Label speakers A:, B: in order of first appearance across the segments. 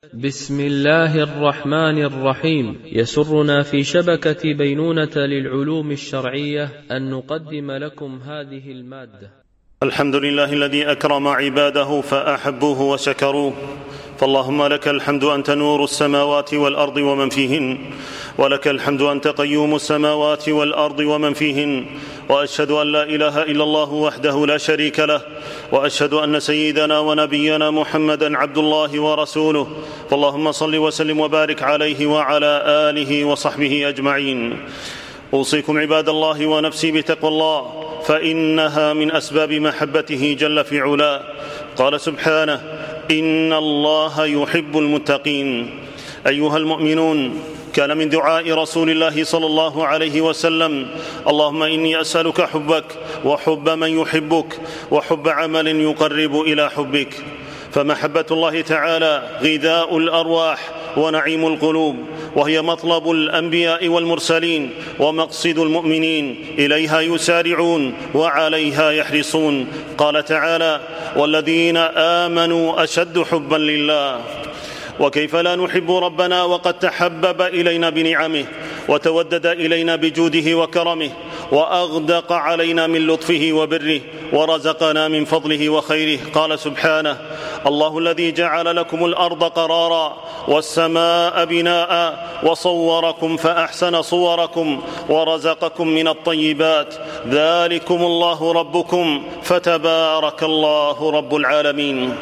A: بسم الله الرحمن الرحيم. يسرنا في شبكة بينونة للعلوم الشرعية أن نقدم لكم هذه المادة.
B: الحمد لله الذي أكرم عباده فأحبوه وشكروه، فاللهم لك الحمد أنت نور السماوات والأرض ومن فيهن، ولك الحمد أنت قيوم السماوات والأرض ومن فيهن، وأشهد أن لا إله إلا الله وحده لا شريك له، وأشهد أن سيدنا ونبينا محمدا عبد الله ورسوله، فاللهم صل وسلم وبارك عليه وعلى آله وصحبه أجمعين. أوصيكم عباد الله ونفسي بتقوى الله، فإنها من أسباب محبته جل في علاه. قال سبحانه: إن الله يحب المتقين. أيها المؤمنون، كان من دعاء رسول الله صلى الله عليه وسلم: اللهم إني أسألك حبك وحب من يحبك وحب عمل يقرب إلى حبك. فمحبة الله تعالى غذاء الأرواح ونعيم القلوب، وهي مطلب الأنبياء والمرسلين ومقصد المؤمنين، إليها يسارعون وعليها يحرصون. قال تعالى: والذين آمنوا أشد حبا لله. وكيف لا نحب ربنا وقد تحبب إلينا بنعمه، وتودد إلينا بجوده وكرمه، وأغدق علينا من لطفه وبره، ورزقنا من فضله وخيره. قال سبحانه: الله الذي جعل لكم الأرض قرارا والسماء بناء وصوركم فأحسن صوركم ورزقكم من الطيبات، ذلكم الله ربكم فتبارك الله رب العالمين.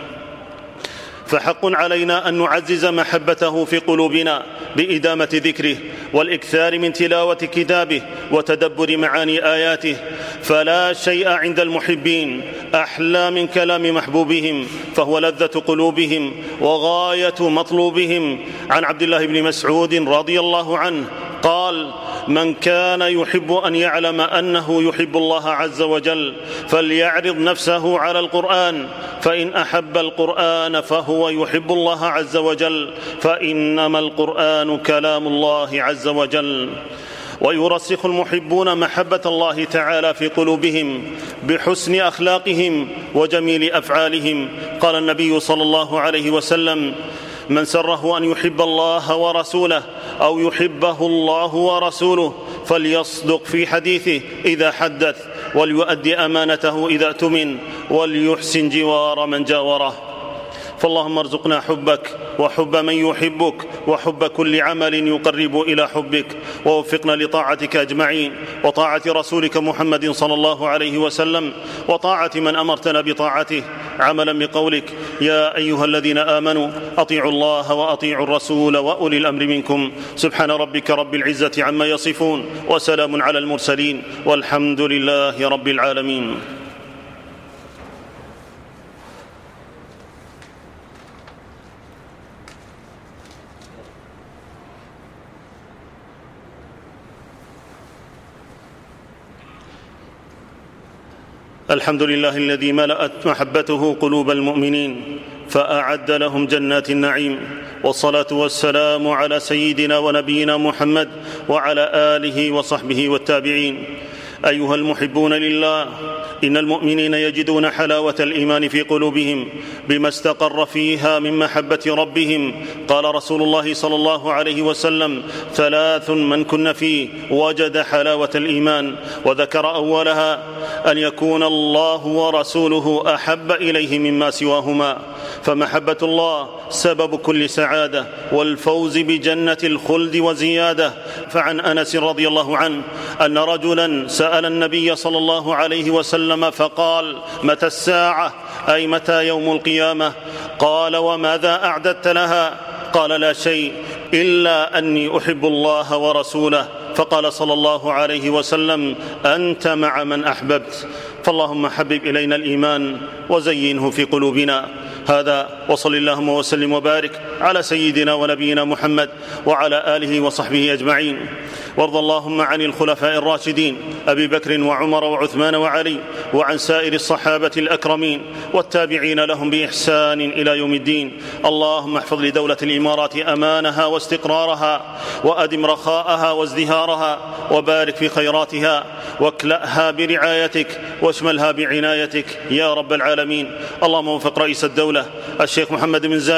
B: فحق علينا أن نعزز محبته في قلوبنا بإدامة ذكره والإكثار من تلاوة كتابه وتدبر معاني آياته، فلا شيء عند المحبين أحلى من كلام محبوبهم، فهو لذة قلوبهم وغاية مطلوبهم. عن عبد الله بن مسعود رضي الله عنه قال: من كان يحب أن يعلم أنه يحب الله عز وجل فليعرض نفسه على القرآن، فإن أحب القرآن فهو يحب الله عز وجل، فإنما القرآن كلام الله عز وجل. ويرسخ المحبون محبة الله تعالى في قلوبهم بحسن أخلاقهم وجميل أفعالهم. قال النبي صلى الله عليه وسلم: من سره أن يحب الله ورسوله أو يحبه الله ورسوله فليصدق في حديثه إذا حدث، وليؤدي أمانته إذا اؤتمن، وليحسن جوار من جاوره. فاللهم ارزقنا حبك وحب من يحبك وحب كل عمل يقرب إلى حبك، ووفقنا لطاعتك أجمعين، وطاعة رسولك محمد صلى الله عليه وسلم، وطاعة من أمرتنا بطاعته، عملا بقولك: يا أيها الذين آمنوا أطيعوا الله وأطيعوا الرسول وأولي الأمر منكم. سبحان ربك رب العزة عما يصفون، وسلام على المرسلين، والحمد لله رب العالمين. الحمد لله الذي ملأت محبته قلوب المؤمنين فأعد لهم جنات النعيم، والصلاة والسلام على سيدنا ونبينا محمد وعلى آله وصحبه والتابعين. أيها المحبون لله، إن المؤمنين يجدون حلاوة الإيمان في قلوبهم بما استقر فيها من محبة ربهم. قال رسول الله صلى الله عليه وسلم: ثلاث من كن فيه وجد حلاوة الإيمان، وذكر أولها أن يكون الله ورسوله أحب إليه مما سواهما. فمحبة الله سبب كل سعادة والفوز بجنة الخلد وزيادة. فعن أنس رضي الله عنه أن رجلا سأل النبي صلى الله عليه وسلم فقال: متى الساعة؟ أي متى يوم القيامة؟ قال: وماذا أعددت لها؟ قال: لا شيء إلا أني أحب الله ورسوله. فقال صلى الله عليه وسلم: أنت مع من أحببت. فاللهم حبب إلينا الإيمان وزينه في قلوبنا. هذا، وصل اللهم وسلم وبارك على سيدنا ونبينا محمد وعلى آله وصحبه أجمعين. وارض اللهم عن الخلفاء الراشدين أبي بكر وعمر وعثمان وعلي، وعن سائر الصحابة الأكرمين والتابعين لهم بإحسان إلى يوم الدين. اللهم احفظ لدولة الإمارات أمانها واستقرارها، وأدم رخاءها وازدهارها، وبارك في خيراتها، واكلأها برعايتك، واشملها بعنايتك يا رب العالمين. اللهم وفق رئيس الدولة الشيخ محمد بن زايد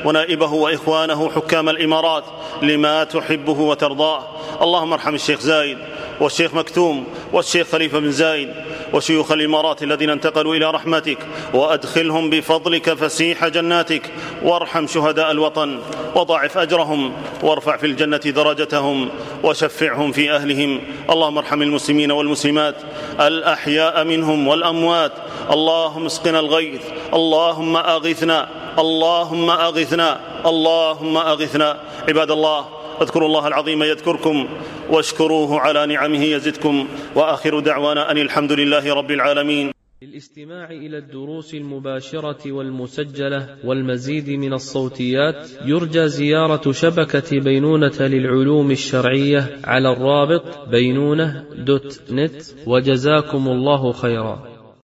B: ونائبه وإخوانه حكام الإمارات لما تحبه وترضاه. اللهم ارحم الشيخ زايد والشيخ مكتوم والشيخ خليفة بن زايد وشيوخ الإمارات الذين انتقلوا إلى رحمتك، وأدخلهم بفضلك فسيح جناتك، وارحم شهداء الوطن وضاعف أجرهم، وارفع في الجنة درجتهم، وشفعهم في أهلهم. اللهم ارحم المسلمين والمسلمات الأحياء منهم والأموات. اللهم اسقنا الغيث، اللهم أغثنا، اللهم أغثنا، اللهم أغثنا. عباد الله، اذكروا الله العظيم يذكركم، واشكروه على نعمه يزدكم، وآخر دعوانا أن الحمد لله رب العالمين.
A: للاستماع إلى الدروس المباشرة والمسجلة والمزيد من الصوتيات يرجى زيارة شبكة بينونة للعلوم الشرعية على الرابط بينونة.net. وجزاكم الله خيرا.